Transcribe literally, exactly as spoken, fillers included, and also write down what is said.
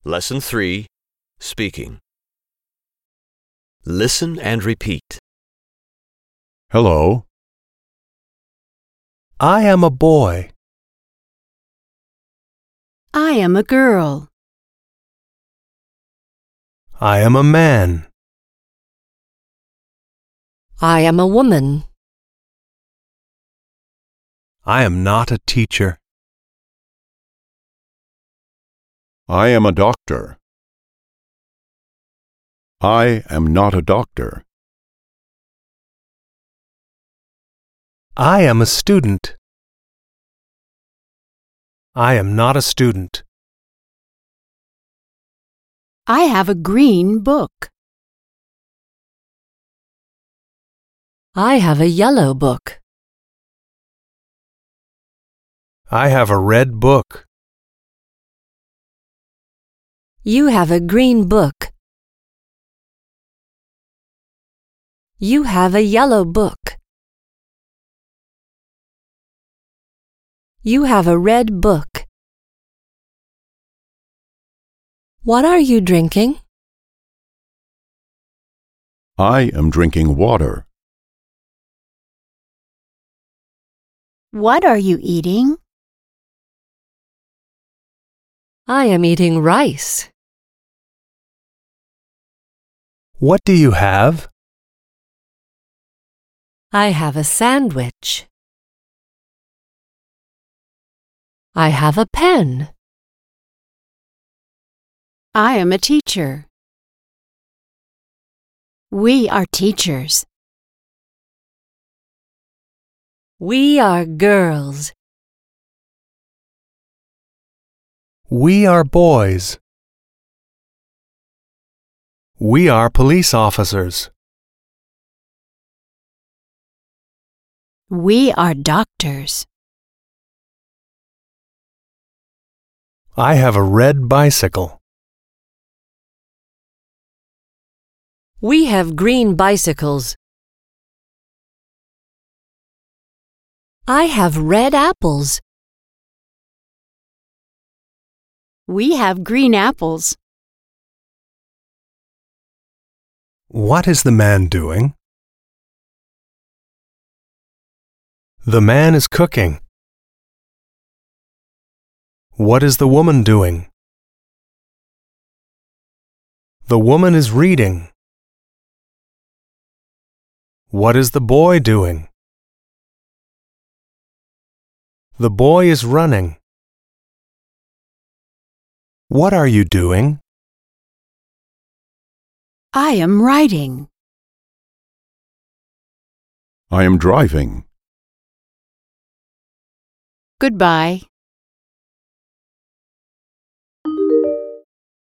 Lesson three, Speaking. Listen and repeat. Hello. I am a boy. I am a girl. I am a man. I am a woman. I am not a teacher. I am a doctor. I am not a doctor. I am a student. I am not a student. I have a green book. I have a yellow book. I have a red book. You have a green book. You have a yellow book. You have a red book. What are you drinking? I am drinking water. What are you eating? I am eating rice. What do you have? I have a sandwich. I have a pen. I am a teacher. We are teachers. We are girls. We are boys. We are police officers. We are doctors. I have a red bicycle. We have green bicycles. I have red apples. We have green apples. What is the man doing? The man is cooking. What is the woman doing? The woman is reading. What is the boy doing? The boy is running. What are you doing? I am writing. I am driving. Goodbye.